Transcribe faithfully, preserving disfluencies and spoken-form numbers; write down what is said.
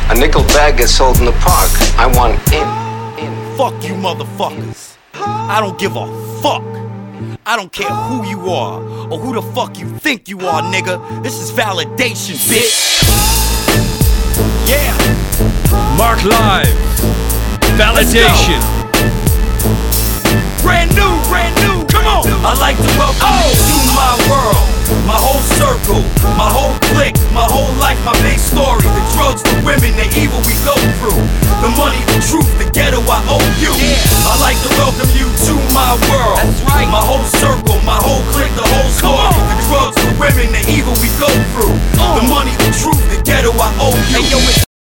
A nickel bag gets sold in the park. I want in. Fuck you motherfuckers. I don't give a fuck. I don't care who you are or who the fuck you think you are, nigga. This is validation, bitch. Yeah. Mark Live. Validation. Brand new, brand new. Come on. I like to welcome oh. you to my world. My whole circle, my whole clique, my whole life, my big story. The drugs, the women, the evil we go through. The money, the truth, the ghetto I owe you. Yeah. I like to welcome you to my world. That's right. My whole circle, my whole clique, the whole story. The drugs, the women, the evil we go through. Uh. The money, the truth, the ghetto I owe you. Hey, yo,